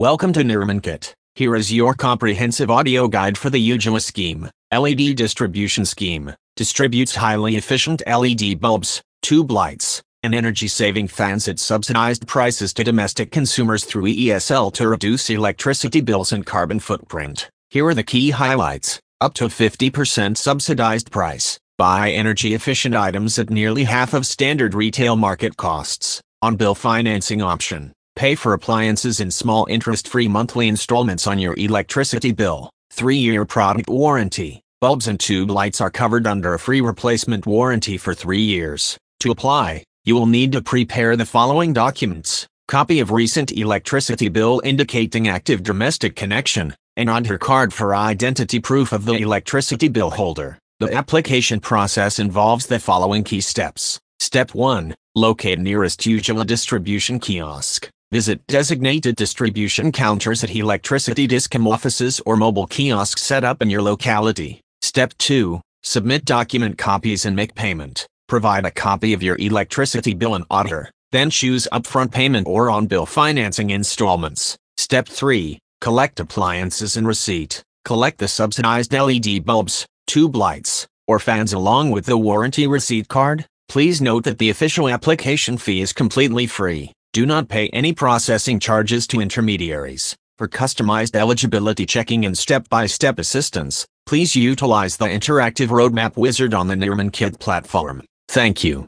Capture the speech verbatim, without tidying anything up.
Welcome to NirmanKit. Here is your comprehensive audio guide for the U J A scheme. L E D distribution scheme distributes highly efficient L E D bulbs, tube lights, and energy-saving fans at subsidized prices to domestic consumers through E S L to reduce electricity bills and carbon footprint. Here are the key highlights. Up to fifty percent subsidized price. Buy energy-efficient items at nearly half of standard retail market costs. On-bill financing option. Pay for appliances in small interest-free monthly installments on your electricity bill. three-year product warranty. Bulbs and tube lights are covered under a free replacement warranty for three years. To apply, you will need to prepare the following documents: copy of recent electricity bill indicating active domestic connection, an Aadhaar card for identity proof of the electricity bill holder. The application process involves the following key steps. Step one. Locate nearest U J A distribution kiosk. Visit designated distribution counters at Electricity Discom offices or mobile kiosks set up in your locality. Step two. Submit document copies and make payment. Provide a copy of your electricity bill and Aadhaar. Then choose upfront payment or on-bill financing installments. Step three. Collect appliances and receipt. Collect the subsidized L E D bulbs, tube lights, or fans along with the warranty receipt card. Please note that the official application fee is completely free. Do not pay any processing charges to intermediaries. For customized eligibility checking and step-by-step assistance, please utilize the interactive roadmap wizard on the NirmanKit platform. Thank you.